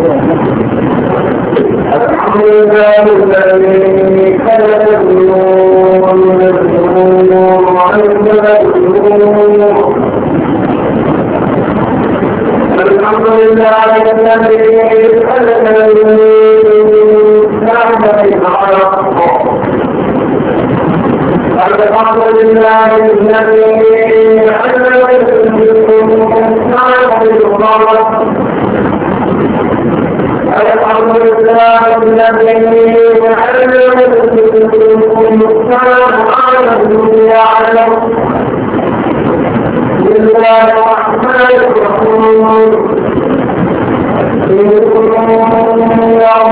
الحمد لله الذي خلق النور وأنزل النور. الحمد لله الذي خلق الإنسان بالحق. الحمد لله الذي خلق الإنسان بالحق. الحمد لله الذي علم الإنسان على يعلم. بسم الله الرحمن الرحيم. إن الله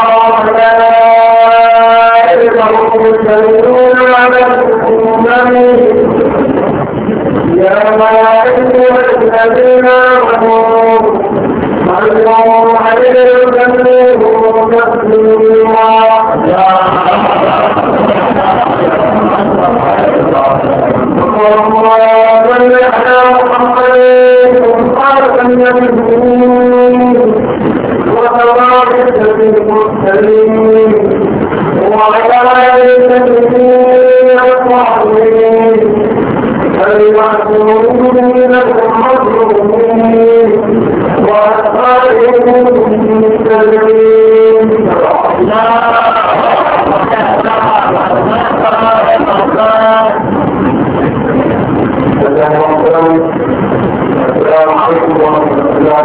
وملائكته يصلون على النبي يا أيها الذين آمنوا صلوا عليه وسلموا تسليما. اللهم صل على محمد خاتم النبيين وتبارك المرسلين وعلى آله الطاهرين المعصومين المظلومين وأصحابهم المسلمين. السلام عليكم ورحمة الله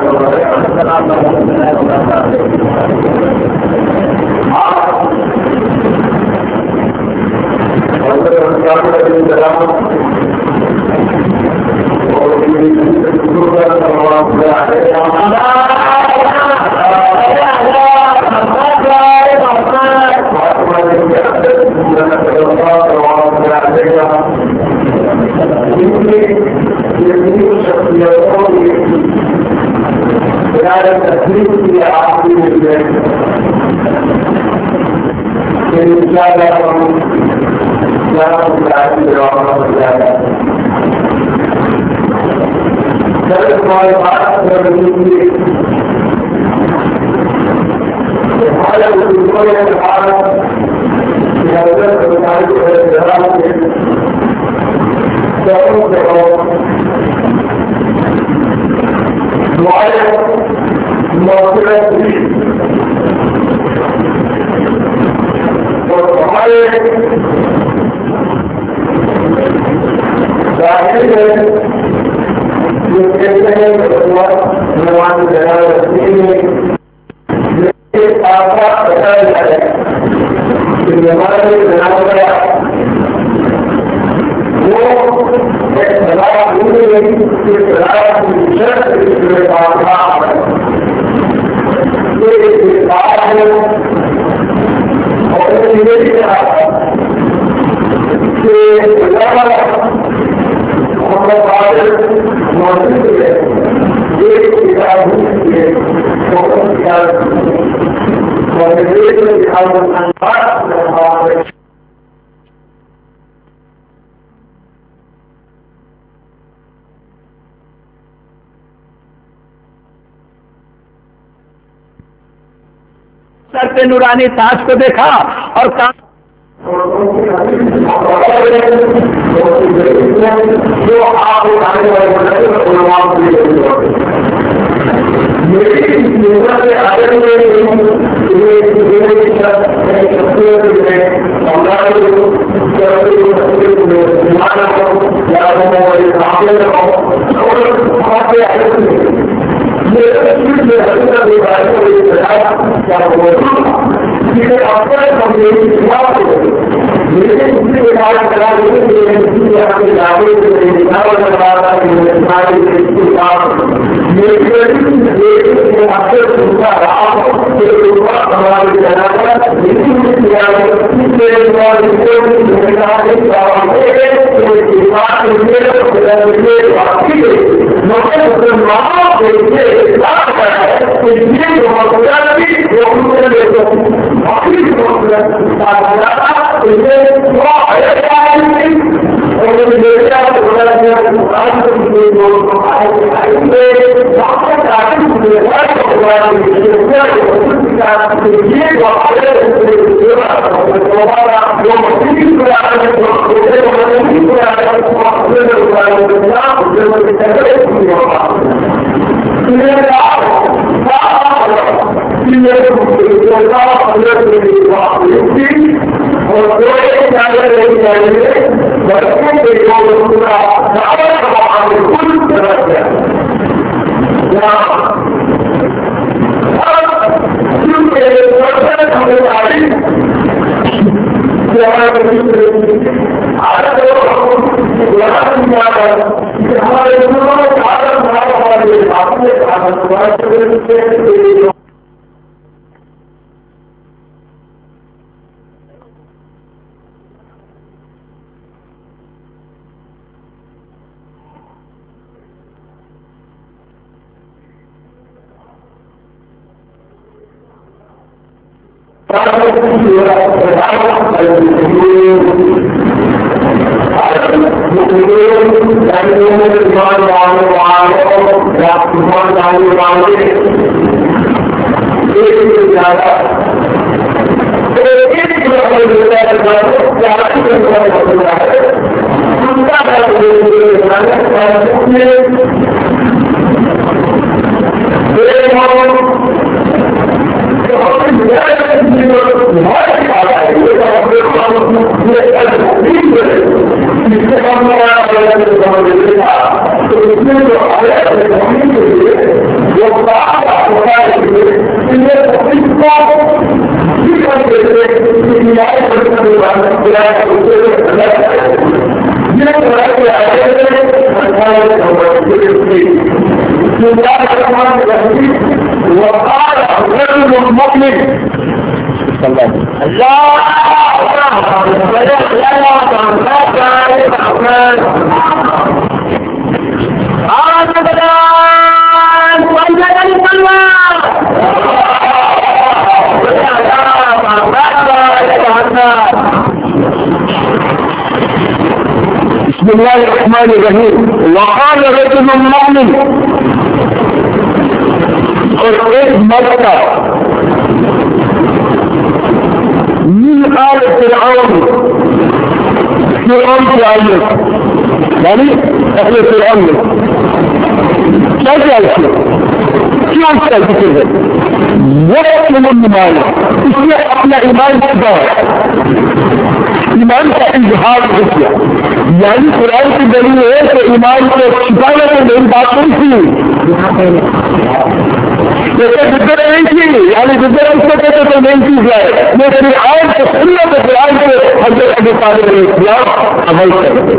هذا التكليف في عقل الجنة إن شاء الله لا تتعلم رحمة الله. ذلك ما يفعل بالمسلمين وحاله في الدنيا العالم في هذا التعليم والإدراك تقوم بقوم معين موصلة به والمعين ظاهرا يمكنه الأخوة نوعا جلال الدين للآفاق تتالي في الممالك الأولى واختلاف مدن في اختلاف الشرق في الإطلاق في الإطلاق وإليها في الإطلاق ومقابل موجودة في الإطلاق وإليها بحول الأنفاق والمقابل. करते नूरानी ताज को देखा और कहा जो आप بسم الله الرحمن الرحيم. وقال رجل مؤمن اور ایک مرد کا من آل فرعون کی آیت یعنی اہل فرعون میں کیا کیا اس میں کیوں اس کا ذکر ہے وہ ایمان اس نے اپنا ایمان چھپا ایمان کا اظہار کیا یعنی قرآن کی دلیل ہے کہ ایمان کو چھپانے میں میری بات نہیں تھی جیسے ذکر نہیں تھی یعنی ذکر اس کو کہتے تو نہیں چیز ہے لیکن آج کو سننا تو قرآن کے حضرت ابو طالب علیہ السلام عمل کرتے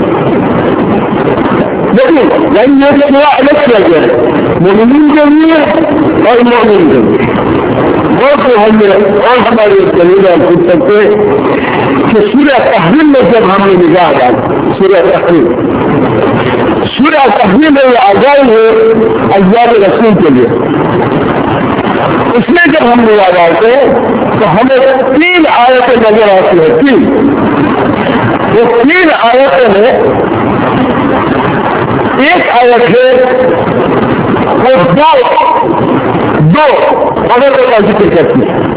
لیکن یعنی یہ کہ تھوڑا الگ کیا گیا ہے مومنین کے لیے اور مومن کے لیے وہ تو ہم اور ہمارے دلیل پوچھ سکتے کہ سورہ تحریم میں جب ہم نے نگاہ ڈالی سورہ تحریم میں یہ آزاد ہے ایام رسول کے لیے اس میں جب ہم نگاہ ڈالتے تو ہمیں 3 آیتیں نظر آتی ہیں 3 وہ 3 آیتیں میں ایک آیت ہے وہ دو عددوں کا ذکر کرتی ہے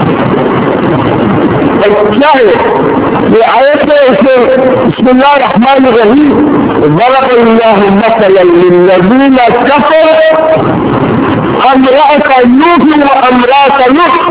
اور کیا ہے یہ آیت ہے اس میں بسم اللہ الرحمن الرحیم ضرب اللہ مثلا للذین کفروا امرأة نوح وامرأة لوط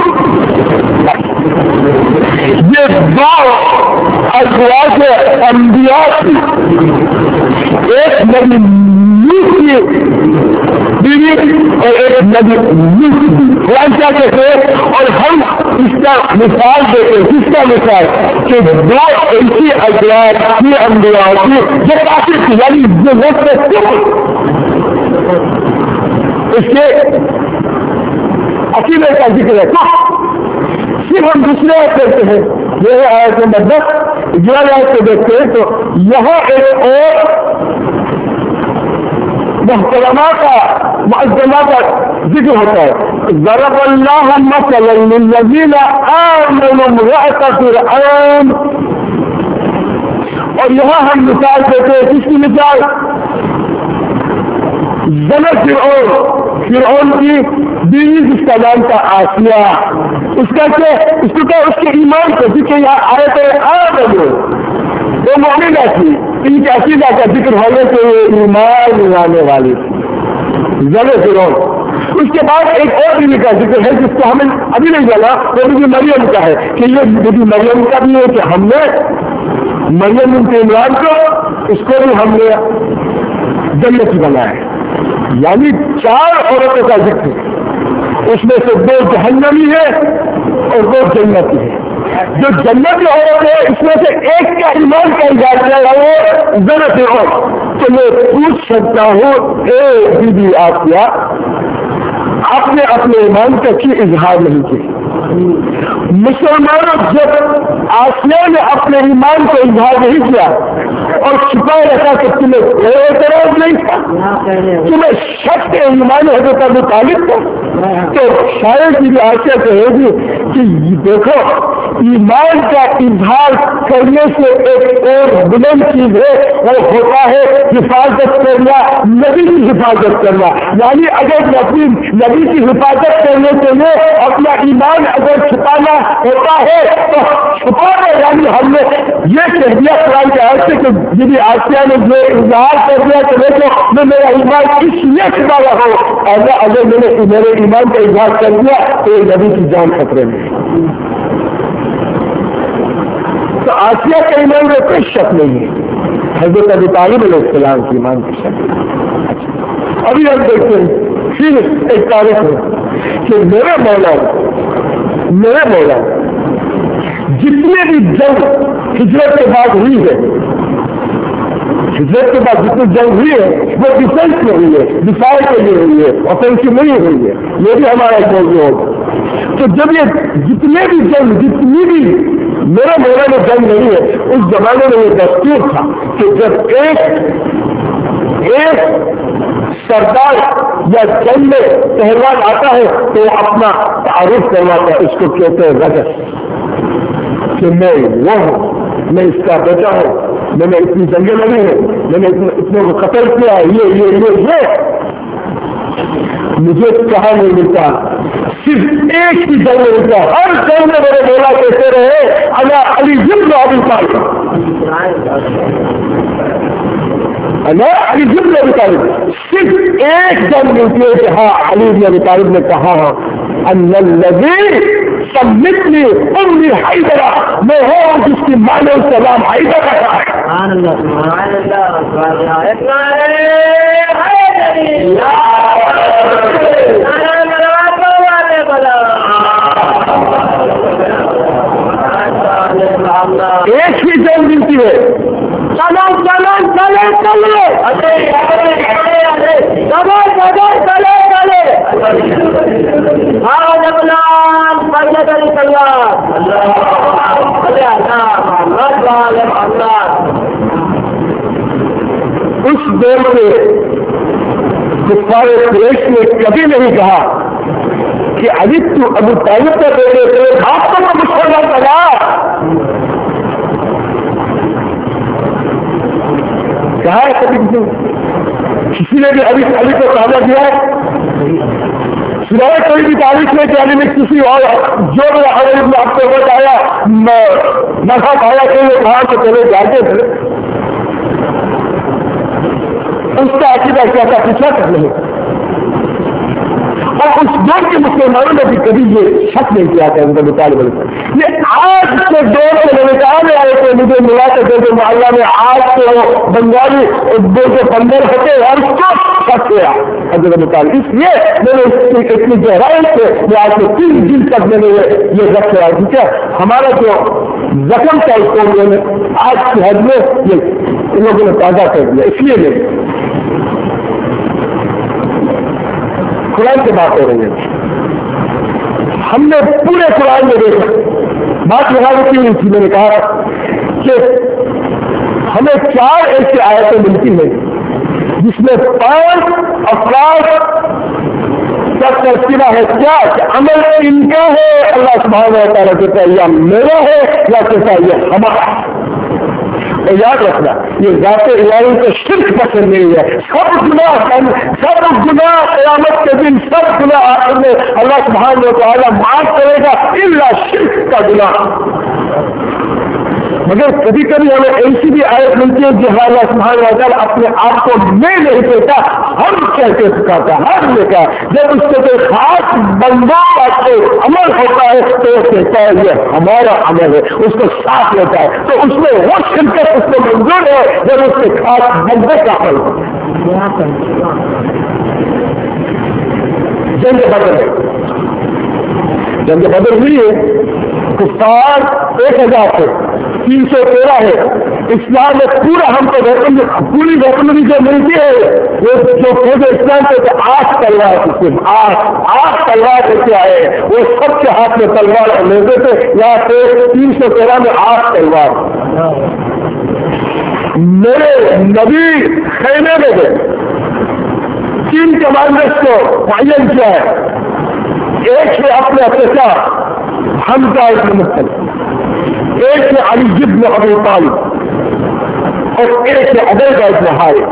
یہ 2 ازواج انبیاء تھی ایک نبی نوح کی بیوی اور ایک نبی نوح کی قرآن کیا کہتے ہیں اور ہم اس کا مثال دیتے ہیں کس کا مثال کہ 2 ایسی ازواج کی انبیاء کی جو کافی تھی یعنی جو وقت اس کے عقیدے کا ذکر ہے پھر ہم دوسرے کرتے ہیں یہ آیت نمبر 10 جو آیت کو دیکھتے ہیں تو یہاں ایک اور محترمہ کا معظمہ کا ذکر ہوتا ہے ضرب اللہ مثلا للذین آمنوا امرأة فرعون اور یہاں ہم مثال دیتے ہیں کس کی مثال زنا فرعون فرعون کی بیوی جس کا نام تھا آسیہ، اس کا کیا اس کو کیا اس کے ایمان کو دیکھے یہاں آئے تھے وہ مومنہ تھی، ان کے عقیدہ کا ذکر ہونے سے یہ ایمان لانے والی تھی ذرے فرعون۔ اس کے بعد ایک اور بیوی کا ذکر ہے جس کو ہمیں ابھی نہیں جانا، وہ بھی مریم کا ہے کہ یہ بیوی مریم کا بھی ہے کہ ہم نے مریم بنت عمران کو اس کو بھی ہم نے جنتی بنایا، یعنی 4 عورتوں کا ذکر، اس میں سے 2 جہنمی ہے اور 2 جنتی ہے۔ جو جنتی عورت ہے اس میں سے ایک کا ایمان کا اظہار کیا ہے وہ ضرورت ہو تو میں پوچھ سکتا ہوں اے بی بی آسیہ آپ نے اپنے ایمان کا کی اظہار نہیں کیا؟ مسلمانوں جب آسیہ نے اپنے ایمان کو اظہار نہیں کیا اور چھپائے رکھا کہ تمہیں کوئی اعتراض نہیں تھا، تمہیں شک ایمان حضرت ابو طالب کو، تو شاید بھی آسیہ کہے گی کہ دیکھو ایمان کا اظہار کرنے سے ایک اور بلند چیز ہے، وہ ہوتا ہے حفاظت کرنا، نبی کی حفاظت کرنا، یعنی اگر نبی کی حفاظت کرنے کے لیے اپنا ایمان اگر چھپانا ہوتا ہے تو چھپانا، یعنی ہم نے یہ کہہ دیا قرآن کے آیت سے کہ جب آسیہ نے جو اظہار کر دیا کہ دیکھو میں میرا ایمان اس لیے چھپا رہا ہوں، اگر میں نے میرے ایمان کا اظہار کر دیا تو یہ نبی کی جان خطرے میں۔ تو آسیہ کے ایمان میں کوئی شک نہیں ہے، حضرت ابو طالب علیہ السلام کے ایمان کی شک۔ ابھی ہم دیکھتے ہیں پھر ایک تاریخ ہے کہ میرے مولا جتنے بھی جنگ ہجرت کے بعد ہوئی ہے، ہجرت کے بعد جتنی جنگ ہوئی ہے وہ ڈیفینس میں ہوئی ہے، دفاع کے لیے ہوئی ہے، آفینسو نہیں ہوئی ہے، یہ بھی ہمارا ایک موضوع ہوگا۔ تو جب یہ جتنی بھی میرے مولا میں جنگ نہیں ہے، اس زمانے میں یہ دستور تھا کہ جب ایک سردار یا جنگ میں پہلوان آتا ہے تو وہ اپنا تعارف کرواتا ہے، اس کو کہتے ہیں رجس، کہ میں وہ ہوں، میں اس کا بیٹا ہوں، میں نے اتنی جنگیں لڑی ہیں، میں نے اتنے کو قتل کیا ہے، یہ مجھے کہاں نہیں ملتا، صرف ایک ہی جنگ میں ملتا، ہر جنگ میں میرے مولا کہتے رہے انا علی بن ابی طالب، انا علی بن ابی طالب، صرف ایک جنگ ملتی ہے کہ ہاں علی بن ابی طالب نے کہا ان الذی سمتنی امی حیدرہ، میں ہوں جس کی ماں نے اس کا نام حیدر رکھا ہے۔ سبحان اللہ سبحان اللہ۔ ایک ہی جنگ ملتی ہے، چلو اس دور میں کفار قریش نے کبھی نہیں کہا کہ علی تو ابو طالب کا بیٹے تھے، آپ کو مسلمان بنا، کہا ہے کبھی کسی نے بھی علی کو کہا دیا ہے؟ سنائے کوئی بھی تاریخ میں کہ علی نے کسی اور جو بھی آپ کو بتایا نفع پایا کہ وہ کہاں سے چلے جاتے تھے، اس کا عقیدہ کیا تھا پوچھا کر نہیں، اور اس دور کے مسلمانوں نے بھی کبھی یہ شک نہیں کیا تھا ان کا مطالبہ۔ یہ آج کے دور کے نمٹانے آئے تھے، مجھے ملا کرتے تھے محلہ میں، آج کے بنگالی 215 ہوتے اور اس کو شک کیا حضرت مطالب، اس لیے میں نے اس کی اتنی گہرائی سے میں آج کے 3 دن تک میں نے یہ رکھ کیا، ٹھیک ہے، ہمارا جو زخم تھا اس کو میں نے آج کی حد میں یہ ان لوگوں نے تازہ کر دیا، اس لیے میں قرآن سے بات ہو رہی ہے۔ ہم نے پورے قرآن میں دیکھا، بات یہاں رکھی ہوئی تھی، میں نے کہا کہ ہمیں 4 ایسی آیتیں ملتی ہیں جس میں 5 افراد کا تذکرہ ہے، کیا کہ عمل ان کا ہے، اللہ سبحانہ و تعالیٰ کہتا ہے یا میرا ہے یا کہتا ہے یہ ہمارا، یاد رکھنا یہ ذات الہی کو شرک پسند نہیں ہے. سب گناہ قیامت کے دن سب گناہ آخر میں اللہ سبحانہ و تعالیٰ معاف کرے گا الا شرک کا گناہ. مگر کبھی کبھی ہمیں ایسی بھی آیت ملتی ہے جہاں اللہ سبحانہ و تعالیٰ اپنے آپ کو میں نہیں کہتا ہم کہتے سکھاتا ہر لکھا. جب اس سے کوئی خاص بندوں کا کوئی عمل ہوتا ہے تو وہ کہتا ہے یہ ہمارا عمل ہے, اس کو ساتھ لیتا ہے. تو اس میں وہ شرکت اس کو منظور ہے جب اس کے خاص بندے کا عمل ہوتا ہے. جنگ بدر ہوئی ہے, کفار 1000 تھے, 313 ہے. اسلام میں پورا ہم کو پوری ویپنری جو ملتی ہے وہ جو فوج اسلام کے 8 تلوار تھی, 8 تلوار لیتے آئے, وہ سب کے ہاتھ میں تلوار لیتے تھے. یہاں پہ 313 میں 8 تلوار. میرے نبی خیمے میں گئے, 3 کمانڈرز کو معین کیا ہے. ایک ہے اپنے چچا حمزہ بن مطلب, ایک ہے علی بن ابی طالب, اور ایک ہے عبیدہ بن حارث.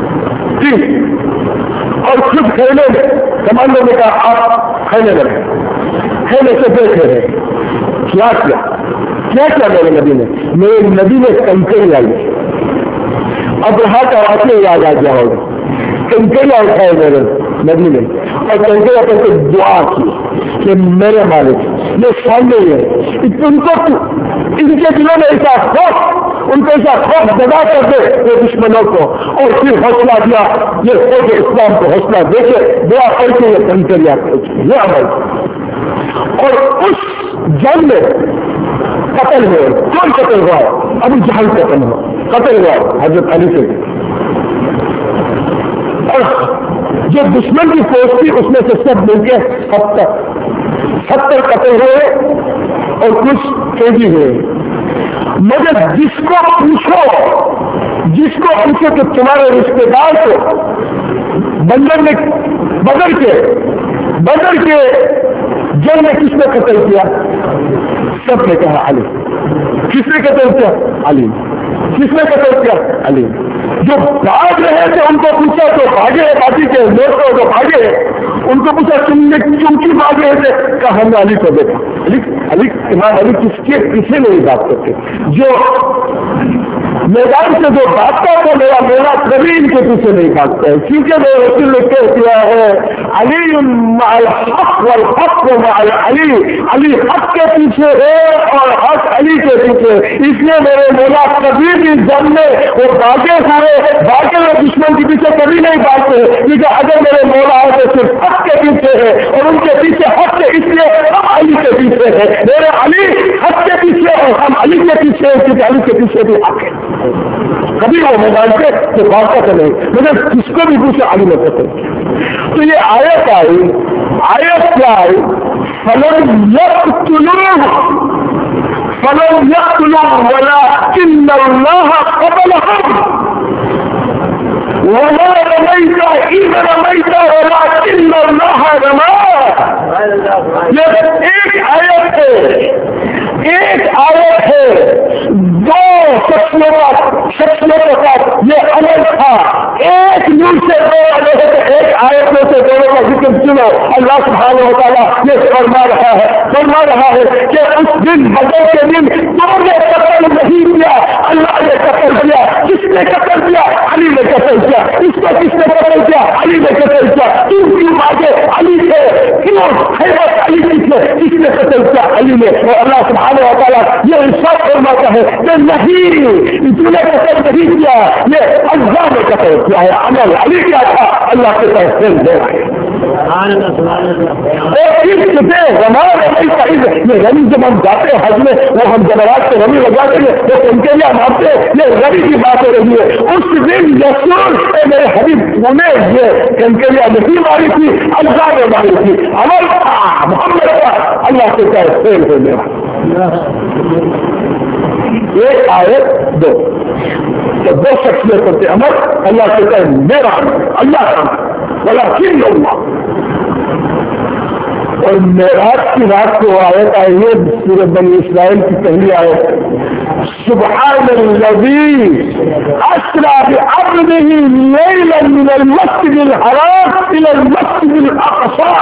اور خود خیمے میں کمانڈر نے کہا آپ خیمے میں رہے, خیمے سے بیٹھے رہے. کیا میرے نبی نے کنکری لائی. اب رہا کا واقعہ یاد آ گیا ہوگا. کنکریاں اٹھائے میرے نبی نے اور کنکریاں کر کے دعا کی کہ میرے مالک یہ سامنے ہے. ان کے دلوں میں ایسا خوف پیدا کر دے یہ دشمنوں کو, اور پھر حوصلہ دیا یہ فوج اسلام کو حوصلہ دے کے دعا کر کے یہ کنکریاں یہ عمل. اور اس جنگ میں قتل ہوئے. کون قتل ہوا ہے؟ ابو جہل قتل ہوا حضرت علی سے. اور جو دشمن کی فوج تھی اس میں سے سب مل کے 70 قتل ہوئے اور کچھ شہید ہوئے. مگر جس کو پوچھو کہ تمہارے رشتے دار کو بدر کے جنگ میں کس نے قتل کیا؟ سب نے کہا علی. کس نے قتل کیا؟ علی. کس نے قتل کیا؟ علی. جو بھاگ رہے تھے ان کو پوچھا تو بھاگے, باقی کے دوستوں کو بھاگے, ان کو پوچھا تم کی بھاگ رہے تھے؟ کہا ہم نے علی کو دیکھا. امام علی کس کے پیچھے نہیں بات کرتے. جو میدان سے جو بھاگتا تھا میرا کبھی ان کے پیچھے نہیں بھاگتا ہے, کیونکہ میں رسول نے کہہ دیا ہے علی مع الحق والحق مع علی. علی حق کے پیچھے ہے اور حق علی کے پیچھے. اس لیے میرے مولا کبھی بھی جنگ میں وہ باغے ہوئے دشمن کے پیچھے کبھی نہیں بھاگتے, کیونکہ اگر میرے مولا ہے تو صرف حق کے پیچھے ہے اور ان کے پیچھے حق ہے, اس لیے ہم علی کے پیچھے ہے. میرے علی حق کے پیچھے اور ہم علی کے پیچھے ہے, کیونکہ علی کے پیچھے بھی حق ہے. کبھی وہ موبائل سے تو بھاگتا تو نہیں, مگر کس کو بھی پوچھا علی میں کہتے. تو یہ آیت کیا آئی؟ فلم يقتلوه ولكن الله قتلهم وما رميت إذ رميت ولكن الله رمى. یہ ایک آیت ہے, 2 شخصیوں کے ساتھ یہ عمل تھا. ایک نور سے 2 عمل ہے, ایک آیت میں سے دونوں کا ذکر سنو. اللہ سبحانہ و تعالیٰ یہ فرما رہا ہے کہ اس دن بدر کے دن تم نے قتل نہیں کیا, اللہ نے قتل کیا. کس نے قتل کیا؟ علی نے قتل کیا. اس کو کس نے قتل کیا؟ علی نے قتل کیا. تم کیوں آگے علی سے کیوں حیرت علی کس نے قتل کیا؟ علی نے. اور اللہ سبحانہ و تعالیٰ یہ ارشاد فرماتا ہے کہ نہیں, تم نے قتل نہیں کیا, یہ اللہ نے قتل کیا ہے. عمل علی کیا تھا, اللہ کے فیصلے دے رہے ہیں. رمی جب ہم جاتے ہیں حج میں, وہ ہم جمعرات سے رمی لگاتے ہیں, وہ کنکریاں مارتے ہیں, یہ رمی کی بات ہو رہی ہے. اس دن یسور میرے حبیب نے یہ کنکریاں نہیں ماری تھی, اللہ نے ماری تھی. عمل تھا محمد کا, اللہ کے فیصلے ہو میرا. ایک آیت 2 شخصیت کرتے عمل, اللہ کے کہے میرا اللہ کا ولکن اللہ. اور معراج کی رات کو آیت آئی ہے سورۃ بنی اسرائیل کی پہلی آیت, سبحان الذي أسرى بعبده ليلا من المسجد الحرام إلى المسجد الأقصى.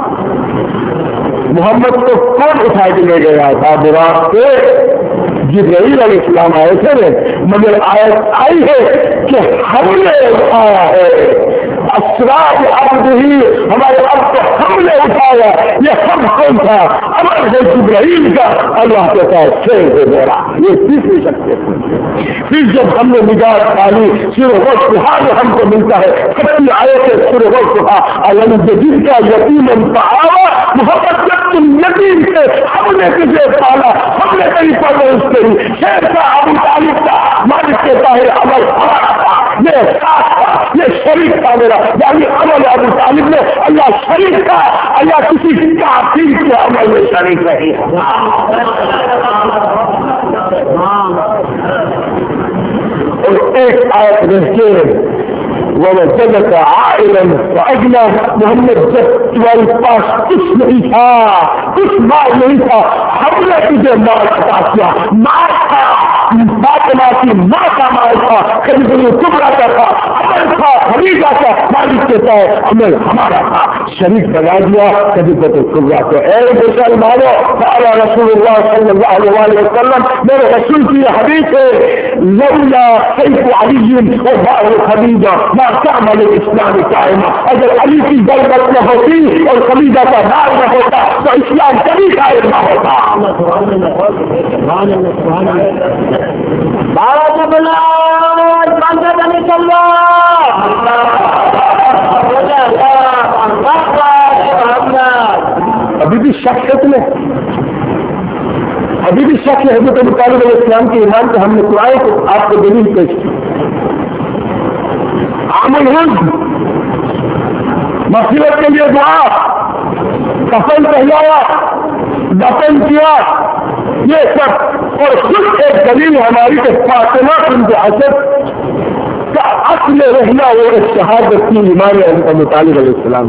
محمد کو کون اٹھا کے لے گیا تھا براق سے؟ جبرائیل علیہ السلام آئے تھے، مگر آیت آئی ہے کہ ہم نے اٹھایا ہے. اسرار عبد ہی ہمارے اب کو ہم نے اٹھایا. یہ ہم کون تھا؟ امر ہے جبرائیل کا. اللہ کہتا ہے شیر ہے میرا. یہ تیسری شخصیت. پھر جب ہم نے نجات پالی سورہ والضحیٰ میں ہم کو ملتا ہے سچی آیت ہے سورہ والضحیٰ علم جدید کا یتیما فآویٰ. محبت جب تم یتیم تھے ہم نے تجھے پالا، ہم نے تیری پرورش کری. شیر کا ابو طالب کا مالک کہتا ہے عمل ہمارا تھا، یہ ساتھ تھا، یہ شریک تھا میرا. یعنی عمل ابو طالب نے اللہ شریک تھا، اللہ کسی کافر کے عمل میں شریک نہیں ہے. اور ایک آیت رہتے ووجدك عائلا فأغنى. محمد جب تمہارے پاس کچھ نہیں تھا، کچھ مال نہیں تھا، ہم نے تجھے مال عطا کیا. مال تھا، فاطمہ کی ماں کا مال تھا، خدیجہ کبریٰ کا تھا، عمر تھا، خدیجہ کا. مالک کہتا ہے عمر ہمارا تھا، شریک بنا دیا خدیجہ کبریٰ کو. اے مسلمانوں، قال رسول اللہ صلی اللہ علیہ وسلم، میرے رسول کی حدیث ہے لولا سیف علی وباء خدیجہ ما تعمل الاسلام قائمہ. اگر علی کی ضرورت نہ ہوتی اور خدیجہ کا نام نہ ہوتا تو اسلام کبھی قائم نہ ہوتا. ابھی بھی شک ہے تمہیں؟ ابھی بھی شک ہے حضرت ابو طالب علیہ السلام کے ایمان کو؟ ہم نے قرآن کو آپ کو دلیل پیش کی. عام الحج مغفرت کے لیے دعا، کفن پہنایا، دفن کیا، یہ سب. اور خود ایک دلیل ہماری کہ فاطمہ بنت اسد کا اصل رہنا وہ ایک شہادت کی ایمان حضرت ابو طالب علیہ السلام.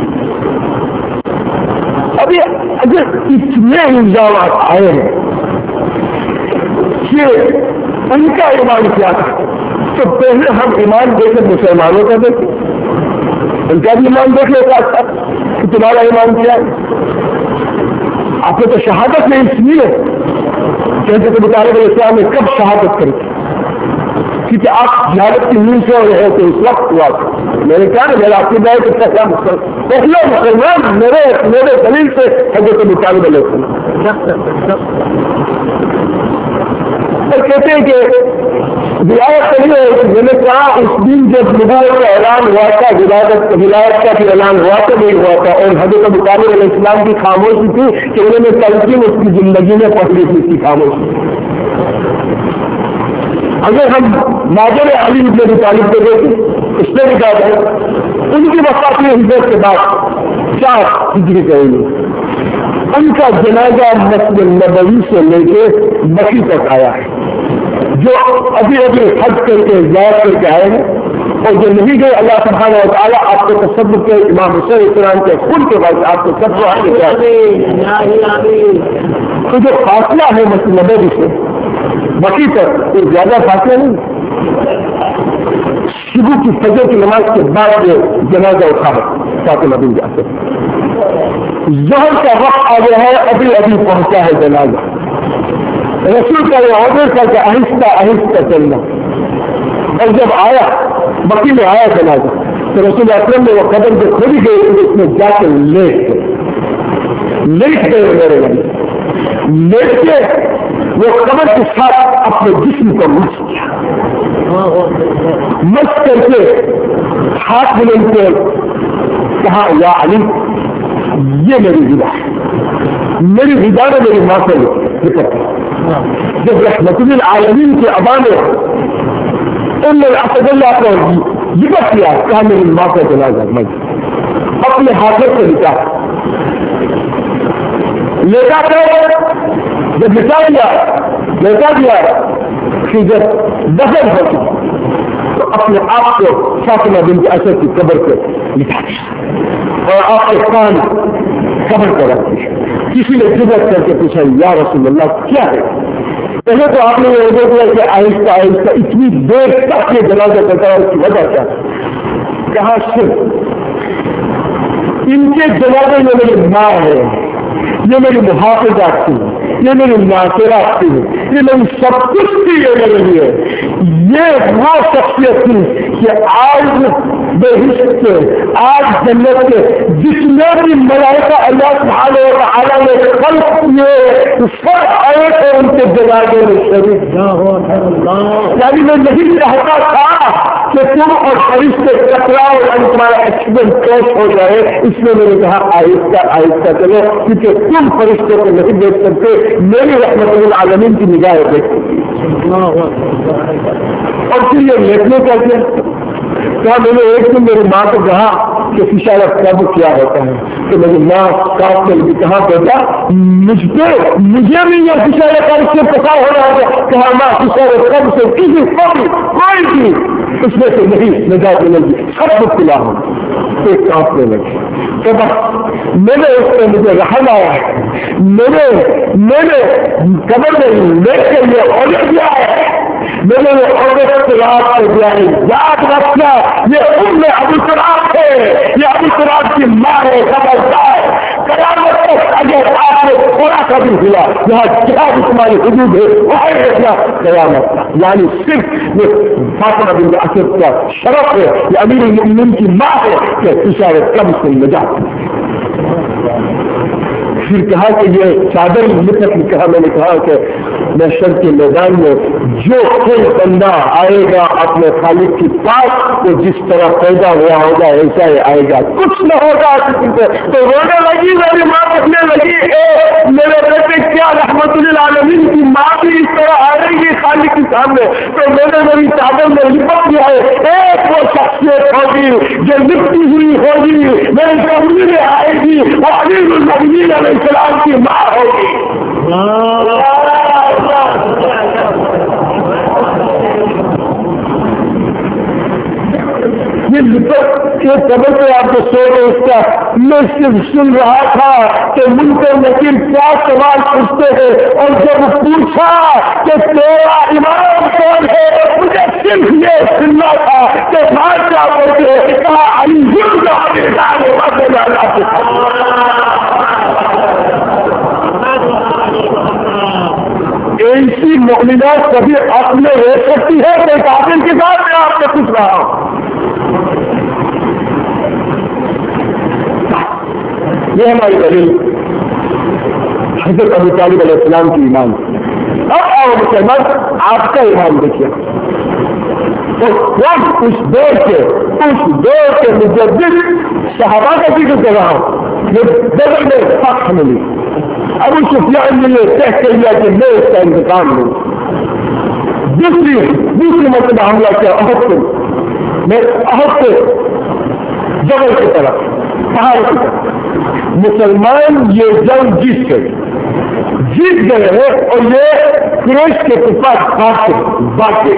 ابھی اگر اتنے الزامات آئے ہیں کہ ان کا ایمان کیا تھا، تو پہلے ہم ایمان دیکھیں مسلمانوں کا دیکھیں، ان کا بھی ایمان دیکھ لیتا تھا کہ تمہارا ایمان کیا ہے. آپ نے تو شہادت نہیں اس لیے کہتے کہ ابو طالب علیہ السلام نے کب شہادت کری، کیونکہ آپ جہالت کی نیند سے ہو رہے ہو تو اس وقت ہوا. میں نے کہا نا میرا آپ کی بات کیا پہلے مسلمان میرے دلیل سے حضرت ابو طالب علیہ السلام. اور کہتے ہیں کہ ولایت میں نے کہا اس دن جب نبوت کا اعلان ہوا تھا، ولایت کا بھی اعلان ہوا تو نہیں ہوا تھا. اور حضرت ابو طالب علیہ السلام کی خاموشی تھی کہ انہوں نے تلقین اس کی زندگی میں پکڑی تھی اس کی خاموشی. اگر ہم ماجر علی ابن ابی طالب کو دیکھیں اس میں بھی بات ہے ان کی وفات ہجرت کے بعد 4 ہجری کریں گے. ان کا جنازہ مسجد نبوی سے لے کے مکی تک آیا ہے. جو ابھی حج کر کے یاد کر کے آئے ہیں اور جو نہیں گئے اللہ سبحانہ و تعالیٰ آپ کو تصور کے امام حسین السلام کے خون کے بعد آپ کو سب تو جو فاصلہ ہے مسجد نبوی سے مکی تک کوئی زیادہ فاصلہ نہیں. صبح کی فجر کی نماز کے بعد جو جنازہ اٹھا ہے فاطمہ بن جاتے ظہر کا وقت آ گیا ہے، ابھی پہنچا ہے جنازہ. رسول کا یہ آرڈر کر کے آہستہ آہستہ چلنا. اور جب آیا مکی میں آیا جنازہ تو رسول اکرم نے وہ قدم جو کھلی گئی اس میں جا کے لیٹ گئے میرے گھر لیٹ کے وہ قبر کے ساتھ اپنے جسم کو مس کیا. مس کر کے ہاتھ بلند کے کہا یا علی یہ میری غذا ہے، میری غذا نے میری ماں سے ذکر کیا. جب رحمت للعالمین کے ابا نے ان اسد اللہ کو ذکر کیا کہا میری ماں کا جنازہ میں اپنے ہاتھوں سے لکھا لیٹا کر جب لٹا دیا کہ جب دفن ہو چکی تو اپنے آپ کو فاطمہ بنت اسد کی قبر پہ لٹا دیا اور آپ کے کان قبر پر رکھ دیا. کسی نے جرأت کر کے پوچھا یا رسول اللہ کیا ہے؟ پہلے تو آپ نے یہ دیکھا کہ آہستہ آہستہ اتنی دیر تک یہ جنازہ چلتا ہے، اس کی وجہ کیا کہاں صرف ان کے جنازے میں میری ماں ہے، یہ میری محافظات تھی، یہ میری ناصرات تھی، یہ میری سب کچھ تھی، یہ میرے لیے یہ وہ شخصیت تھی کہ آج بہشت کے آج جنت کے جتنے بھی ملائکہ اللہ سبحانہ و تعالیٰ نے خلق کیے سب آئے تھے ان کے جنازے میں شریک نہ ہو۔ یعنی میں نہیں چاہتا تھا کہ تم اور فرشتے ٹکراؤ اور تمہارا ایکسیڈنٹ پیش ہو جائے، اس لیے میں نے کہا آہستہ آہستہ چلو، کیونکہ تم فرشتے کو نہیں دیکھ سکتے، میری رحمت العالمین کی نگاہ دیکھ سکتے۔ اور پھر یہ لیٹنے کا کیا کہا، میں نے ایک دن میری ماں کو کہا کہ فشارت کب کیا ہوتا ہے، تو میری ماں کاف نے کہا بیٹا مجھے بھی یہ فشارت کا اس سے پتا ہو رہا ہے، کہا ماں فشارت کب سے کسی کوئی بھی اس میں سے نہیں نجات ملے گی، سب مبتلا ہوں۔ ایک کانپنے لگے تو بس میں نے اس میں مجھے رحم آیا ہے، میں نے قبر میں لیٹ کر یہ عورت دیا ہے، میں نے یہ عورت رات کو دیا ہے، یاد رکھنا یہ ام ابو تراب ہے، یہ ابو تراب کی ماں ہے، خبردار قیامت تک اگر آپ نے تھوڑا سا بھی ہوا یہاں کیا بھی تمہاری حدود ہے وہاں رکھنا قیامت کا، یعنی صرف یہ فاطمہ بنت اسد کا شرف ہے، یہ امیر المؤمنین کی ماں ہے کہ تشارت کم سے نجات۔ پھر کہا کہ یہ چادر مطلب کہا، میں نے کہا کہ محشر کے میدان میں جو کوئی بندہ آئے گا اپنے خالق کی پاس وہ جس طرح پیدا ہوا ہوگا ایسا ہی آئے گا، کچھ نہ ہوگا کسی سے۔ تو رونے لگی، میری ماں کہنے لگی اے میرے بیٹے کیا رحمت للعالمین کی ماں بھی اس طرح آئے گی خالق کے سامنے؟ تو میں نے میری چادر میں لپٹ دیا ہے، ایک وہ شخصیت ہوگی جو لپٹی ہوئی ہوگی میری کمری میں آئے گی، وہ امیر المؤمنین علیہ السلام کی ماں ہوگی۔ یہ قبر پہ آپ کو سو رہے اس کا میں صرف سن رہا تھا کہ منکر نکیر کیا سوال پوچھتے ہیں، اور جب پوچھا کہ تیرا امام کون ہے مجھے صرف یہ سننا تھا کہ بادشاہ بولتے کہا علی ایسی مؤمنات کبھی اپنے ہو سکتی ہے کہ کافر کے ساتھ میں آپ سے پوچھ رہا ہوں۔ یہ ہماری دلیل حضرت ابو طالب علیہ السلام کی ایمان۔ اب آؤ مسلمان آپ کا ایمان دیکھیے، اس دور کے مجدد صحابہ کا ذکر کر رہا ہوں، یہ بدر میں فتح ملی، ابو سفیان نے یہ طے کر لیا کہ میں اس کا انتقام لوں۔ دوسری مرتبہ حملہ کیا احد کو، میں احد سے جبل کی طرف پہاڑ کی طرف، مسلمان یہ جنگ جیت گئے ہیں اور یہ قریش کے پاس باقی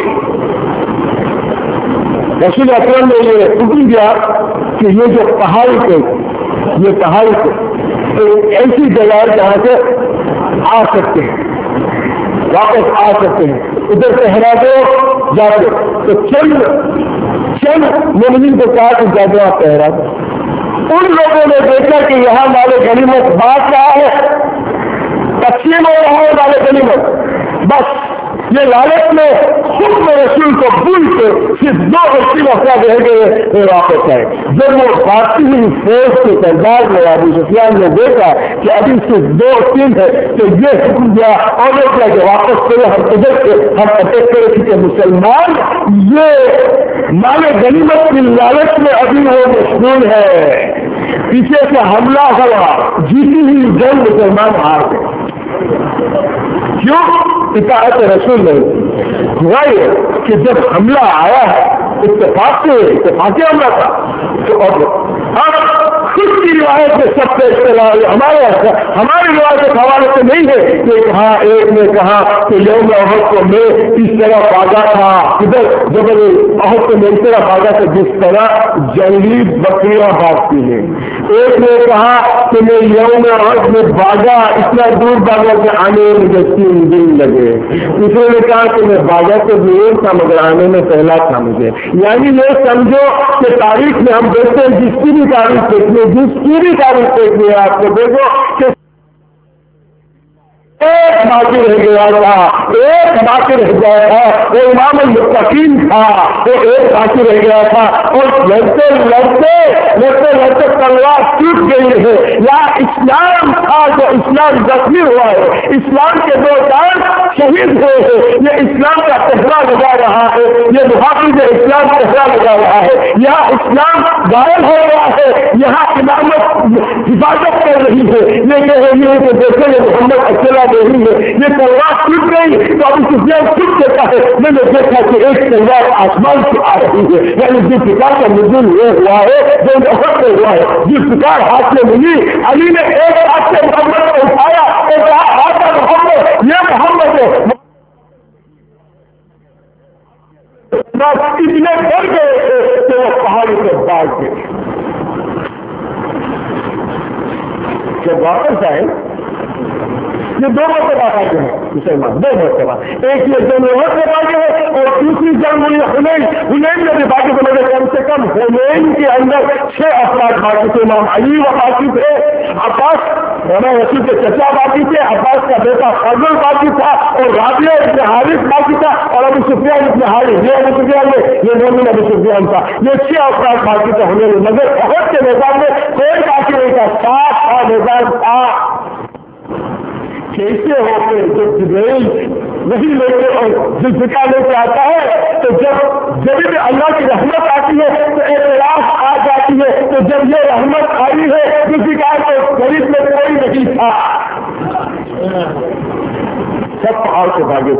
رسول اکرم نے یہ حکم دیا کہ یہ جو پہاڑی کو ایک ایسی جگہ ہے جہاں سے آ سکتے ہیں، واپس آ سکتے ہیں، ادھر سے ہرا دو جا دو۔ تو چند مومنین کو کہا کہ جا دو آپ پہرا دو۔ ان لوگوں نے دیکھا کہ یہاں مال غنیمت بانٹ رہا ہے، تقسیم ہو رہا ہے مال غنیمت، بس یہ لالچ میں خود رسول کو بھول کے صرف 2 بچی افراد رہ گئے واپس آئے۔ جب وہ بھارتی ہوئی فوج کے سردار میں ابو سفیان نے دیکھا کہ ابھی صرف 2-3 ہے تو یہ حکم دیا اور کیا کہ واپس کرے، ہم ادھر سے ہم اٹیک کرے، کیونکہ مسلمان یہ مال غنیمت کی لالچ میں ابھی وہ مشغول ہے۔ پیچھے سے حملہ ہوا، جیتی ہوئی جنگ مسلمان ہار گئے۔ کیوں؟ اطاعت رسول نہیں ہوا یہ کہ جب حملہ آیا ہے اتفاقی حملہ تھا تو اب خود کی روایت میں سب سے اختلاف ہماری روایت کے حوالے سے نہیں ہے کہ ہاں ایک نے کہا کہ یوم احد کو میں اس طرح بھاگا تھا ادھر جبل احد کو میں اس طرح بھاگا تھا جس طرح جنگلی بکریاں بھاگتی ہیں. ایک نے کہا کہ میں یوم احد میں بھاگا اتنا دور بھاگا کہ آنے میں مجھے 3 دن لگے. دوسرے نے کہا کہ میں بھاگا تو دور تھا مگر آنے میں پہلا تھا مجھے. یعنی یہ سمجھو کہ تاریخ میں ہم دیکھتے ہیں جس کی بھی تاریخ دیکھنی ہے آپ کو دیکھو کہ ایک باقی رہ گیا تھا وہ امام المتقین تھا وہ ایک باقی رہ گیا تھا اور لڑتے تلوار ٹوٹ گئی ہے. یا اسلام تھا جو اسلام زخمی ہوا ہے, اسلام کے 2 ٹانگ شہید ہوئے ہیں, یہ اسلام کا پہرا لگا رہا ہے, یہ محافظ اسلام پہرا لگا رہا ہے. یہاں اسلام غائب ہو رہا ہے, یہاں امامت حفاظت کر رہی ہے. یہ کہہ رہی ہے کہ دیکھو یہ محمد اکیلا نہیں ہے, یہ تلوار ٹوٹ گئی تو ابو سفیان خود کہتا ہے میں نے دیکھا کہ ایک تلوار آسمان سے آ رہی ہے. یعنی جس پکار کا نزول یہ ہوا ہے جو احد میں ہوا ہے, جس پکار ہاتھ میں ملی علی نے ایک ہاتھ سے محمد کو اٹھایا اور کہا آقا محمد یہ محمد ہے. اتنے ڈر گئے تھے کہ وہ پہاڑی سے بھاگ گئے. جب واپس آئے یہ 2 مرتبہ باغے ہیں مسلمان, 2 مرتبہ. ایک یہ جنگ احد میں باغے ہے اور دوسری جنگ ہوئی حنین میں بھی باغے تو لگے کم سے کم حنین کے اندر 6 افراد باقی تھے. امام علی و باقی تھے, عباس مولانا رسول کے چچا باقی تھے, عباس کا بیٹا فضل باقی تھا اور رابعہ ابن حارث باقی تھا اور ابو سفیان ابن حارث یہ ابو سفیان میں یہ مومن ابو سفیان تھا. یہ 6 افراد باقی تھے حنین میں. مگر احد کے میدان میں کوئی باقی نہیں تھا, 7 کا میدان تھا. کیسے ہو کے جب جبریل نہیں لے کے اور ذوالفقار لے کے آتا ہے تو جب بھی اللہ کی رحمت آتی ہے تو اعتراف آ جاتی ہے. تو جب یہ رحمت آئی ہے ذوالفقار کو غریب میں کوئی نہیں تھا, سب پہاڑ سے بھاگے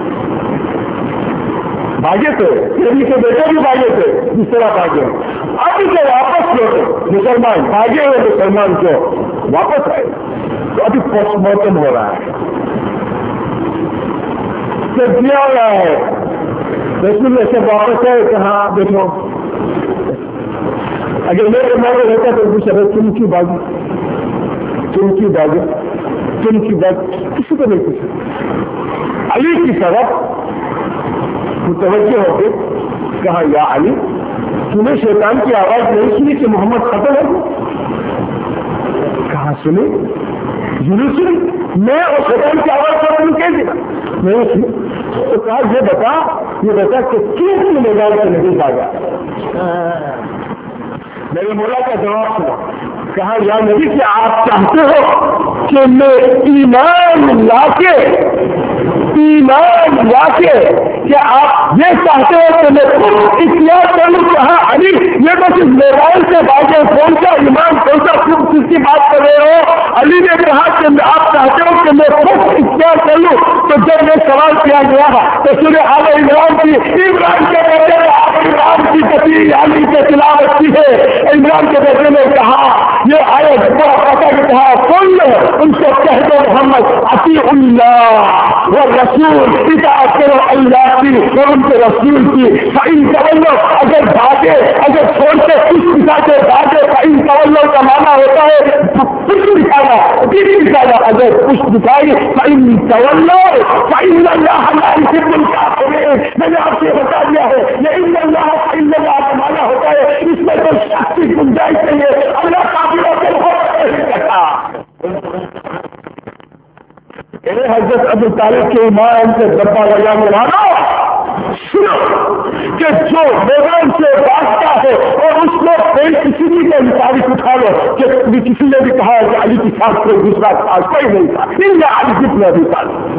تھے. نبی کے بیٹے بھی بھاگے تھے جس طرح بھاگے. اب جو واپس لوٹے مسلمان بھاگے ہوئے مسلمان جو واپس آئے تو ابھی پوسٹ مارٹم ہو رہا ہے, دیا ہو رہا ہے. رسول میں سے واپس ہے کہ ہاں دیکھو اگر میرے مارے رہتا تو پوچھا تم کی باغی کسی کو نہیں پوچھا. علی کی طرف متوجہ ہو کے کہا یا علی تمہیں شیطان کی آواز نہیں سنی کہ محمد ختم ہے؟ کہاں سنی؟ ضرور سنی. میں اور شیطان کی آواز ختم کیسے نہیں سنی؟ تو کہا یہ بتا کہ کیوں تم میدان سے نہیں بھاگا؟ میرے مولا کا جواب سنا. کہا یا نبی کہ آپ چاہتے ہو کہ میں ایمان لا کے کیا آپ یہ چاہتے ہو کہ میں خود اختیار کروں؟ کہا علی یہ تو صرف موبائل سے بھاگے, کون سا ایمان کون سا خود کس کی بات کر رہے ہو؟ علی نے کہا کہ آپ چاہتے ہو کہ میں خود اختیار کر لوں. تو جب میں سوال کیا گیا تو سورہ آل عمران کی عمران کے بیٹے نے عمران کی تفسیر علی سے تلاوت کی ہے. عمران کے بیٹے نے کہا یہ آیت بڑا پتہ کہا کل ان سے کہہ دو محمد اطیع اللہ والرسول اطاعت کرو اللہ کی اور ان کے رسول کی. فإن تولوا اگر بھاگے اگر چھوڑتے اس دشا کے بھاگے فإن تولوا کا معنی ہوتا ہے کچھ دکھانا اگر کچھ دکھائی فإن تولوا فإن اللہ لا يحب الكافرين. میں نے آپ سے بتا دیا ہے یہ ان اللہ فإن اللہ کا معنی ہوتا ہے اس میں تو شک کی گنجائش نہیں ہے. اللہ کافروں کے محبت نہیں کرتا. حضرت ابو طالب کے ایمان سے ڈبا لگا ملانا سنو کہ جو میدان سے بھاگتا ہے اور اس کو کسی بھی کا تاریخ اٹھا لو کہ کسی نے بھی کہا کہ علی کی ساتھ کوئی دوسرا تھا کوئی نہیں تھا الا علی جتنا ابو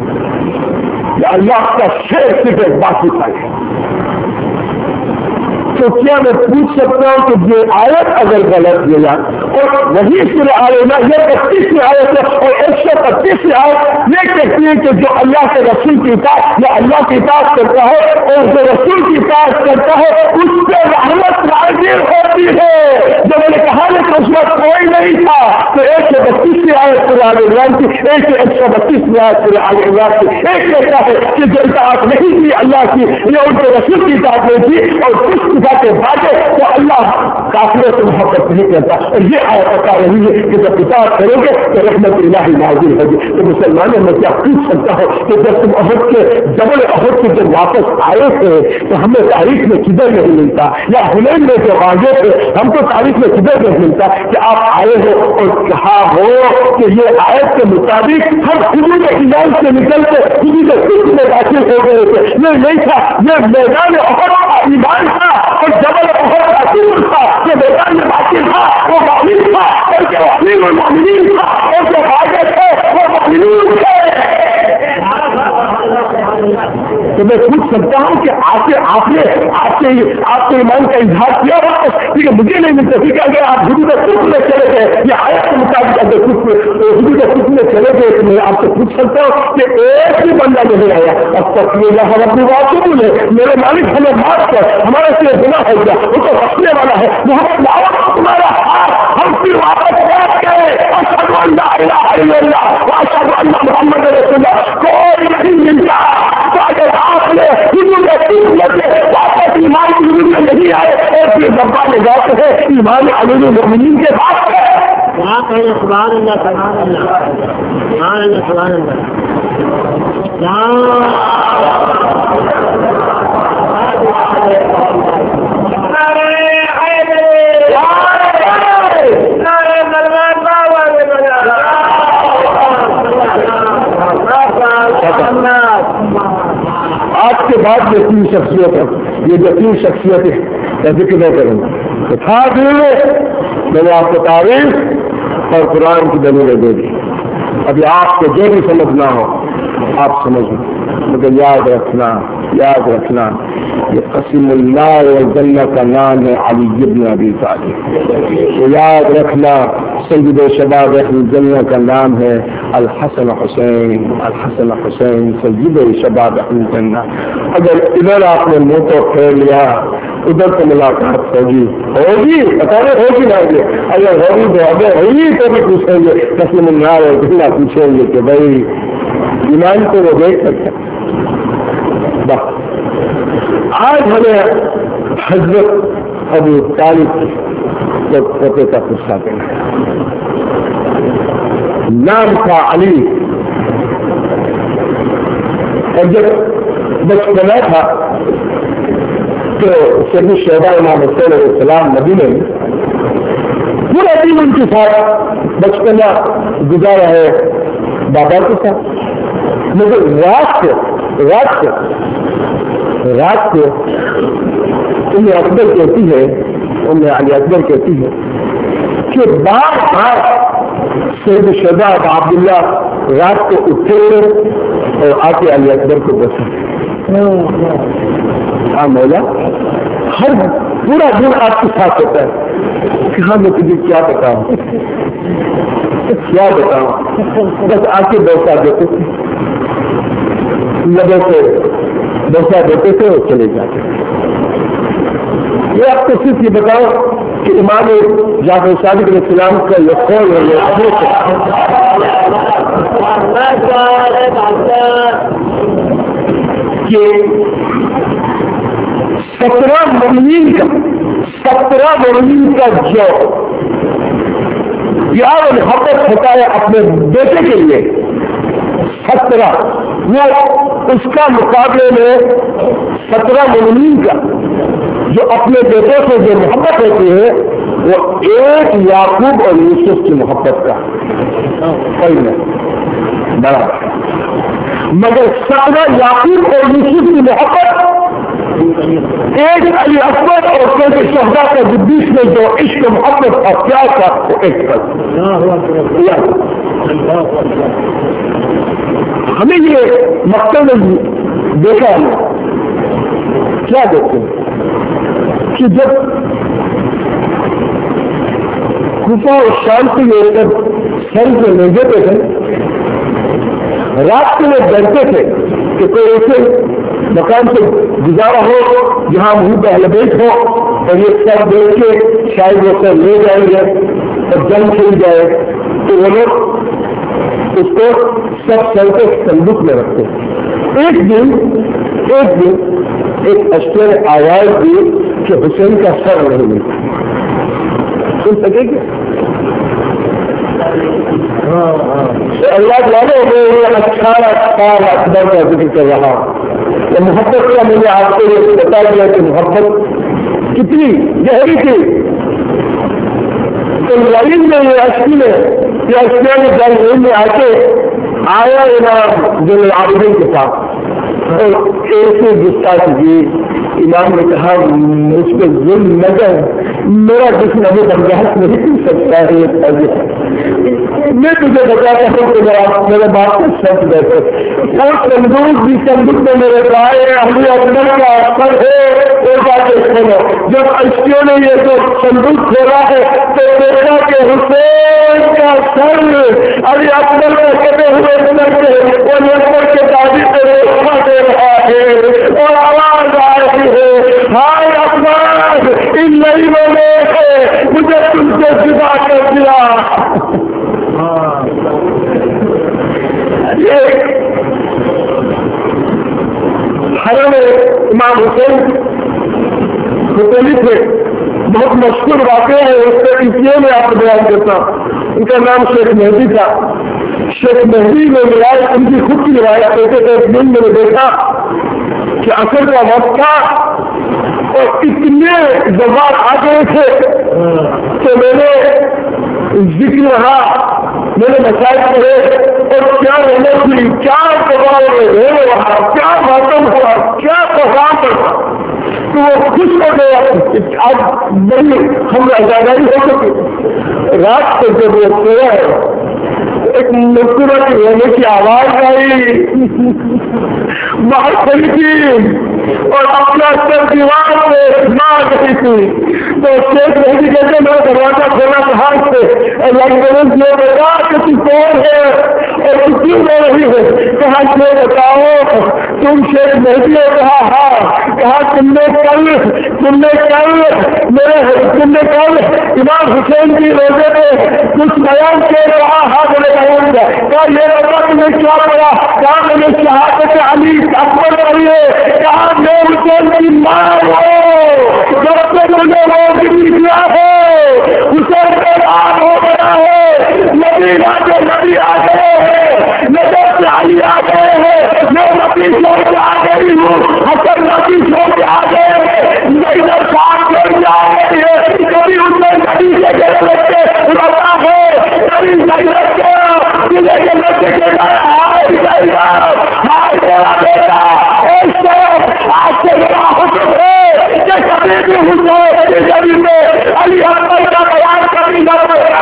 طالب. یا اللہ کا شیر صرف ایک بات دکھائی تو کیا میں پوچھ سکتا ہوں کہ یہ آیت اگر غلط ہے یا اور وہی سورہ آل عمران یہ 25 آیت ہے اور 125 آیت یہ کہتی ہے کہ جو اللہ کے رسول کی اطاعت یا اللہ کی اطاعت کرتا ہے اور جو رسول کی اطاعت کرتا ہے اس پہ رحمت نازل ہوتی ہے. جب میں نے کہا کہ اس وقت کوئی نہیں تھا تو 132 آیت سورہ آل عمران کی 132 آیت سورہ آل عمران کی ایک کہتا ہے کہ جو اطاعت نہیں کی اللہ کی یا ان کے رسول کی اطاعت نہیں کی اور کچھ خدا کے باتیں تو اللہ کافروں سے محبت نہیں کرتا. اور یہ آیت بتا رہی ہے کہ جب اطاعت کرو گے تو رحمت الہی نازل ہوگی. تو مسلمانوں میں کیا پوچھ سکتا ہوں کہ جب تم احد کے جبل احد سے جب واپس آئے تھے تو ہمیں تاریخ میں کدھر نہیں ملتا یا حنین میں جو آگے تھے ہم کو تاریخ میں کدھر نہیں ملتا کہ آپ آئے ہو اور کہا ہو کہ یہ آیت کے مطابق ہم حدود ایمان سے نکل کے حدود فکر میں داخل ہو گئے تھے. یہ نہیں تھا, یہ میدان احد کا ایمان تھا اور جبل احد کا دور تھا. یہ میدان میں باقی تھا وہ معلوم تھا اور جو امیر المؤمنین تھا اور جو آگے تھے وہ معلوم تھے. تو میں پوچھ سکتا ہوں کہ آپ کے ایمان کا اظہار کیا واپس ٹھیک ہے مجھے نہیں ملتا ٹھیک ہے اگر آپ حدود فکر میں چلے گئے یہ آیت کے مطابق اگر حدود فکر میں چلے گئے تو میں آپ سے پوچھ سکتا ہوں کہ ایک بھی بندہ نہیں آیا. اب تک ہم اپنی بات قبول ہے میرے مالک ہمیں معاف کر ہمارے سے گناہ ہو گیا وہ تو بچنے والا ہے محمد دعوت تمہارا ہاتھ ہم پھر واپس بیٹھ گئے اشہد ان لا الہ الا اللہ واشہد ان محمد رسول اللہ. کوئی نہیں ملتا تو اگر آپ نے حدود فکر میں واپس ایمان کی حدود میں نہیں آئے اور پھر ڈبا لے جاتے ہیں ایمان امیر المؤمنین کے بعد سبحان اللہ سبحان اللہ سبحان اللہ سبحان آج کے بعد یہ 3 شخصیت ہے یہ جو 3 شخصیت ہے میں ذکر نہیں کروں گا تو تھا دل میں نے آپ کو تعریف اور قرآن کی دلیلیں دے دی. ابھی آپ کو جو بھی سمجھنا ہو آپ سمجھ مگر یاد رکھنا یہ قسم اللہ والجنہ کا نام ہے علی بن ابی طالب. یاد رکھنا سید شباب اہل الجنہ کا نام ہے الحسن حسین سید شباب اہل الجنہ. اگر ادھر آپ نے منہ تو پھیر لیا ادھر تو ملاقات ہوگی پتا نہیں ہوگی نہ ہوگی. اگر ہوگی تو اگر ہوگی تو بھی پوچھیں گے قسم اللہ والجنہ پوچھیں گے کہ بھائی ایمان کو وہ دیکھ سکتے. آج ہمیں حضرت ابو طالب کو پوتے کا قصہ دینا نام تھا علی. اور جب بچپنا تھا تو سید شہداء امام حسین علیہ السلام مدینے میں پورا دن ان کے ساتھ بچپنا گزارا ہے بابا کے ساتھ. مگر رات کو انہیں اکبر کہتی ہے انہیں علی اکبر کہتی ہے کہ بار سید شہداء عبداللہ رات کو اٹھے اور آ کے علی اکبر کو بسے. ہاں مولا ہر پورا دن آپ کے ساتھ ہوتا ہے کہ ہاں میں تجھے کیا بتاؤں بس آ کے بوسا دیتے تھے لبوں سے بوسا دیتے تھے اور چلے جاتے تھے. یہ آپ کو صرف یہ بتاؤ کہ امام جعفر صادق علیہ السلام کا یہ قول ہے کہ 17 مومنین کا جو پیار اور محبت ہوتا ہے اپنے بیٹے کے لیے 17 وہ اس کا مقابلے میں 17 مومنین کا جو اپنے بیٹے سے جو محبت ہوتی ہے وہ ایک یعقوب اور یوسف کی محبت کا کوئی نہیں بڑا. مگر 17 یعقوب اور یوسف کی محبت ایک علی اکبر اور سید شہداء کے بیچ میں جو عشق محبت اور پیار تھا وہ ایک پر. ہمیں یہ مقصد دیکھا ہے کیا دیکھتے ہیں کہ جب کوفہ اور شام سے یہ سب سر سے لے جاتے تھے رات کے لوگ ڈرتے تھے کہ کوئی ایسے مکان سے گزارا ہو جہاں منہ پہ لپیٹ ہو اور یہ سب دیکھ کے شاید وہ سر لے جائیں گے اور جنگ کھل جائے تو وہ لوگ اس کو سب سر کے صندوق میں رکھتے. ایک دن ایک اشتر آواز دی کہ حسین کا سر نہیں ملتا. سن سکے گا اللہ تعالیٰ میں 18 سال اکبر کا ذکر کر رہا ہوں. محبت کا میں نے آپ کو یہ بتا دیا کہ محبت کتنی گہری تھی. تو لائن میں یہ اشکی میں یہ اشکیا میں جلد میں آ کے آیا امام ذی العابدین کے ساتھ اور ایسے گستاخ کی امام نے کہا مجھ پہ ظلم نہ کر میرا جسم ابھی برداشت نہیں کر سکتا ہے. میں تجھے بتاتا ہوں کہ میرے باپ کو سچ بیٹھے اور صندوق بھی صندوق میں میرے بھائی اہل اکبر کا اثر ہے. اور بات سنو جب اشکیوں نے یہ جو صندوق کھولا ہے تو دیکھا کہ حسین کا سر علی اکبر کا کٹے ہوئے سر سے اور اکبر کے دادی سے روکا دے رہا ہے اور آواز آ رہی ہے ہائے اکبر ان لڑیوں نے مجھے تم سے جدا کر دیا. حرم امام حسین مختلف ہے بہت مشہور واقعہ ہے. اس سے اس لیے میں آپ کو بیان کرتا ہوں. ان کا نام شیخ مہدی تھا. شیخ مہدی میں روایت ان کی خود کی روایت کہتے تھے. ایک دن میں نے دیکھا کہ اثر کا وقت تھا اور اتنے زبان آ گئے تھے تو میں نے ذکر رہا میں نے مسائل پڑھے اور کیا رہنے تھی کیا دباؤ رہے وہاں کیا ماتم ہوا کیا پیغام پڑا تو وہ خوش ہو گیا. آج نہیں ہم آزادی ہو سکے. رات کو جب وہ سویا ہے ایک مسکراہٹ رونے کی آواز آئی باہر کھلی تھی اور اپنا سر دیوار سے مار رہی تھی. تو شیخ مہدی کہتے میں دروازہ کھولا باہر سے اللہ نے بتا کہ تم کون ہے اور تو کیوں رہ رہی ہے. کہا کہ بتاؤ تم شیخ مہدی ہو. کہا ہاں. کہا تم نے کل امام حسین کی روزے میں کچھ بیان کیا. کہا ہاں میں نے بیان کیا. کہا یہ بتا تمہیں کیا پڑا. کہا میں نے شہادت علی اکبر پڑھی ہے. کہا میں حسین کی ماں ہوں. جب تک مجھے وہ ذکر کیا ہے حسین کا نام ہو گیا ہے. نبی آ گئے ہیں نظر سے علی آ گئے ہیں. میں نبی چھوڑ کے آ گئی ہوں. حسن نبی چھوڑ کے آ گئے ہیں. نئی درخواست چھوڑ کے آ گئی ہے. کبھی اس میں نبی سے گھر لگتے روتا ہے کبھی نہیں لگتے مجھے یہ لگتے کہ میرا بیٹا آج سے میرا حکم ہے کہ کبھی بھی حسین میں علی اکبر کا بیان کبھی نہ کرنا.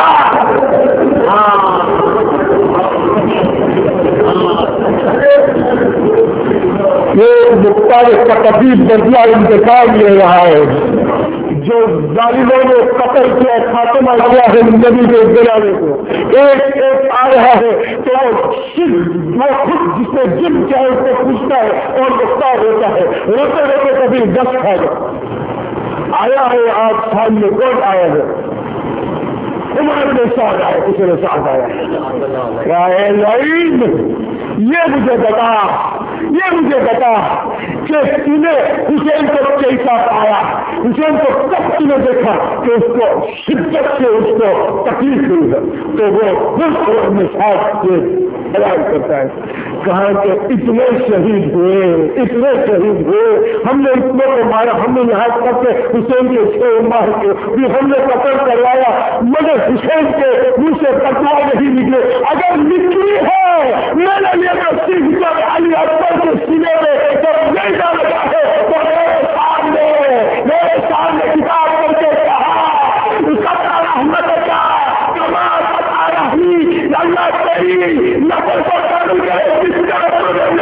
یہ مختار تقدیر بدلا انتقال لے رہا ہے. جو ظالموں نے قتل کیا خاتمہ کیا ہے نبی کے جلانے کو ایک آ رہا ہے تو وہ خود جسے جم چاہے اس کو پوچھتا ہے اور مختار ہوتا ہے. روتے روتے کبھی دس کھائے آیا ہے. آج سامنے کون آیا ہے. عمر نے ساتھ آیا کسی نے ساتھ آیا. یہ مجھے بتا کہ تمہیں حسین کو کیسا پایا. حسین کو کب تم نے دیکھا کہ اس کو شدت سے اس کو تکلیف ہوئی ہے تو وہ خود اپنے ساتھ سے بیان کرتا ہے. کہا کہ اتنے شہید ہوئے ہم نے اتنے کو مارا. ہم نے یہاں تک کہ حسین کے 6 ماہ کے بھی ہم نے قتل کروایا مگر حسین کے منہ سے فتوا نہیں نکلے. اگر نکلی ہے میں نے یہ تصدیق کر علی اکبر کے سینے میں جب نہیں لگا ہے تو میرے سامنے کتاب کر کے کہا رحمت کا کمال اللہ تیری نفر کو کروں گے کیا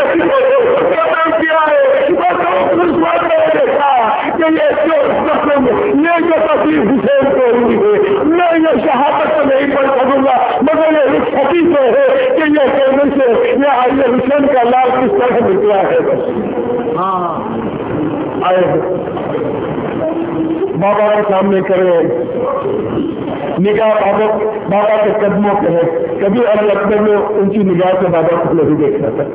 ہے دیکھا کہ یہ جو آئے ہیں بابا کے سامنے کرے نگاہ بابا کے قدموں پہ ہے. کبھی ابھی اکبر میں ان کی نگاہ سے بابا کو نہیں دیکھا تھا.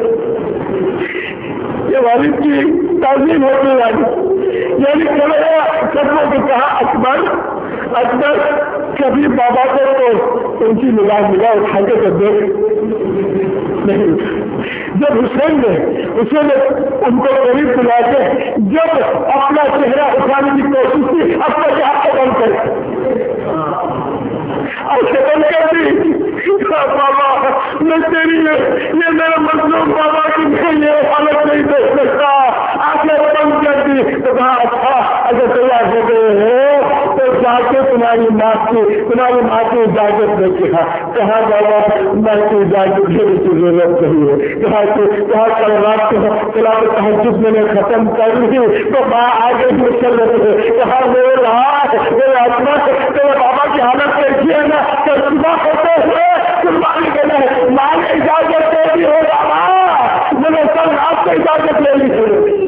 یہ والد کی تعظیم ہوتی ہے. یعنی قدموں کو کہا اکبر کبھی بابا کو تو ان کی نگاہ اٹھا کے تو دیکھ نہیں. جب حسین نے ان کو قریب بلا کے جب اپنا چہرہ اٹھانے کی کوشش کی اپنا کیا قدم کر اور قدم کر دی بابا میں تیری یہ میرا مظلوم بابا کی میں یہ حالت نہیں دیکھ سکتا آگے بند کر دی. تو کہا اچھا اگر تیار ہو گئے ہو تو جا کے تمہاری ماں کی اجازت نہیں کہا بابا میں کی اجازت دینے کی ضرورت نہیں ہے. کہا کل رات کو تلاوت تہجد میں نے ختم کر لی تو ماں آگے بھی چل رہی ہے. کہا میرے ہاتھ میرے آسما تیرے بابا کی حالت ایسی ہے نا کہ صبح ہوتے ہوئے قربانی کے لیے ماں نے اجازت دے دی ہو بابا میں نے کل رات کو اجازت لے لی تھی.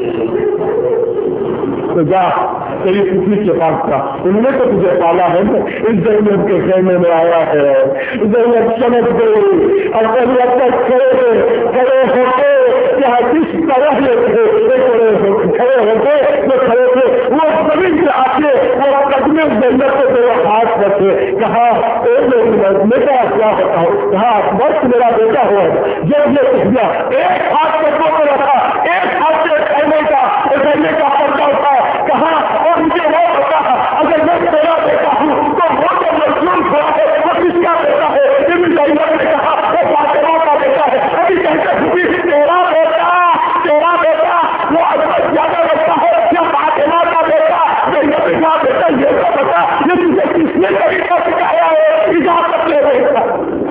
تو جا تیری پوچھی کے پاس تھا انہوں نے تو تجھے پالا ہے نا اس زمین کے خیمے میں آیا ہے. زمین سمجھ گئی اور کبھی اب تک کھڑے ہوتے کیا کس طرح کھڑے ہوتے جو کھڑے تھے وہ زمین سے آتے وہ قدمے جنت سے میرے ہاتھ رکھے. کہا بیٹا کیا ہوتا ہوں کہا وقت میرا بیٹا ہوا ہے. جب یہ کچھ گیا ایک ہاتھ قدموں کو رکھا ایک ہاتھ سے کھڑنے کا پردہ ہوتا کہا اور مجھے وہ ہوتا اگر میں تیرا بیٹا ہوں تو وہ جو مظلوم ہوا ہے وہ کس کا بیٹا ہے. ابن جیلر نے کہا وہ فاطمہ کا بیٹا ہے. ابھی کہتے ہوئی تیرا بیٹا وہ اکبر زیادہ بیٹا ہے یا فاطمہ کا بیٹا زینب کا بیٹا یہ تو بتا یہ تجھے کس نے طریقہ سکھایا ہے اجازت لے رہے تھا.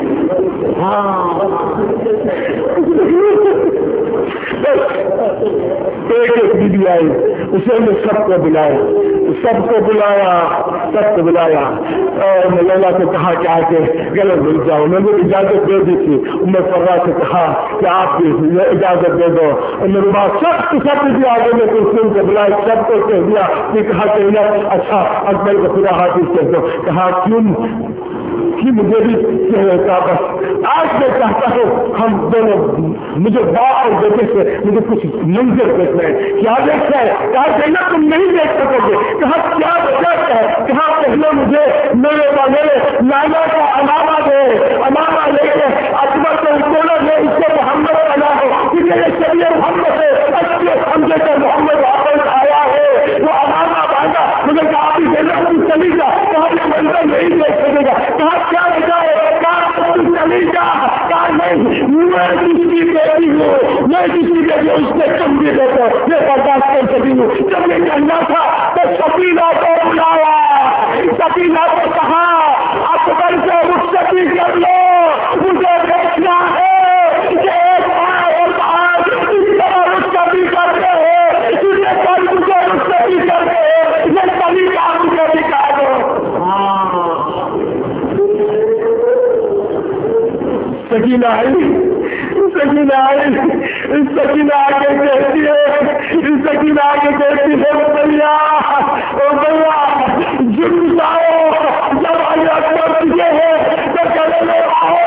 ایک بیوی آئی اسے نے سب کو بلایا اور میں لیلا سے کہا کہ آ کے گلے مل جاؤ. میں نے اجازت دے دی تھی. میں فرا سے کہا کہ آپ بھی اجازت دے دو. میرے بعد سب بھی آگے میں کچھ کو بلایا سب کو کہہ دیا کہ کہا کہ اچھا اکبر کو خدا حافظ کہہ دو. کہا کیوں مجھے بھی کہا بس آج میں چاہتا ہوں ہم دونوں مجھے باپ اور بیٹے سے مجھے کچھ منظر دیکھنا ہے. کیا دیکھنا ہے کہا کہنا تم نہیں دیکھ سکو گے. کہا کیا وجہ ہے کہا پہلے مجھے میرے لالا کا علامہ لے کے اکبر کو بولو میں اس کو محمد بنا ہو کیونکہ یہ شبیہ محمد ہے اچھے سمجھے کر محمد واپس آیا ہے وہ علامہ باندھا. مجھے کہا بھی دینا تم چلی جا. کہا یہ منظر نہیں دیکھ سکے گا. کہا کیا وجہ ہے کہا تم چلی جا. کہا نہیں میں جس کی بیٹی ہوں میں جس کی بیٹی ہوں اس سے کم بھی دیتا یہ برداشت کر سکتی ہوں. جب یہ کرنا تھا تو سکینہ کو بلایا. سکینہ کو کہا اکبر سے رخصتی کر لو مجھے دیکھنا ہے کہ ایک اور آج اس طرح رخصتی کرتے ہیں تجھے کل مجھے رخصتی کرتے ہیں یہ کبھی کام مجھے دکھا دو. سکینہ آئی سکینہ آگے کہتی ہے بھیا جن جاؤ جب اللہ کر تجھے ہے تو چلے لے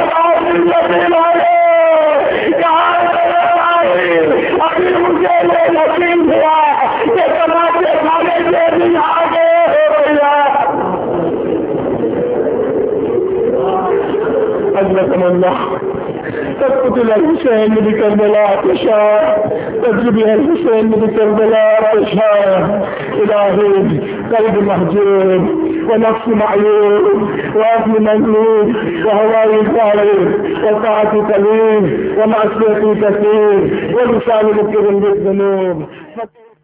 ابھی مجھے یہ یقین ہوا کہ تماشے کھانے کے لیے آگے بھیا اللہ تقتل الحسين بكربلاء تشاء تجري الحسين بكربلاء تشاء. إلهي قلب محجوب ونفس معيوب وعقل مملوك وهواي ظالم وطاعتي قليل ومعصيتي كثير ولساني مكر بالذنوب.